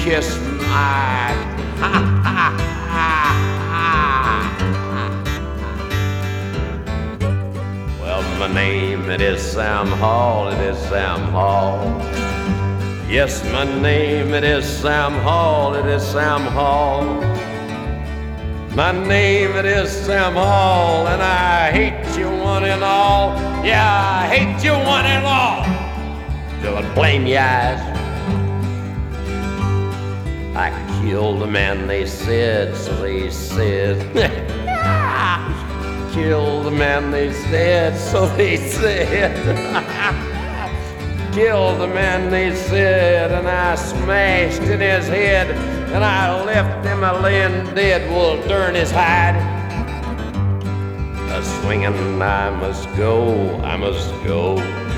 kiss my Well, my name, it is Sam Hall, it is Sam Hall. Yes, my name, it is Sam Hall, it is Sam Hall. My name, it is Sam Hall, and I hate you one and all. Yeah, I hate you one and all. Till I blame you eyes. I killed the man, they said, so they said. Killed the man, they said, so they said. Killed the man, they said, and I smashed in his head, and I left him a laying dead, wool darn his hide. A swinging I must go, I must go.